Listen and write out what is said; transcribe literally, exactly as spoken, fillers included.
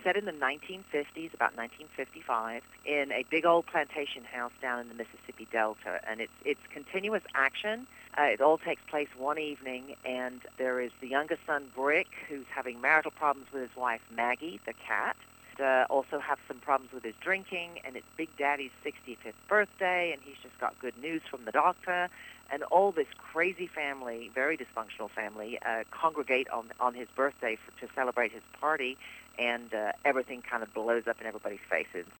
set in the nineteen fifties, about nineteen fifty-five, in a big old plantation house down in the Mississippi Delta. And it's, it's continuous action. Uh, it all takes place one evening, and there is the youngest son, Brick, who's having marital problems with his wife, Maggie, the cat. Uh, also have some problems with his drinking, and it's Big Daddy's sixty-fifth birthday, and he's just got good news from the doctor. And all this crazy family, very dysfunctional family, uh, congregate on on his birthday for, to celebrate his party, and uh, everything kind of blows up in everybody's faces.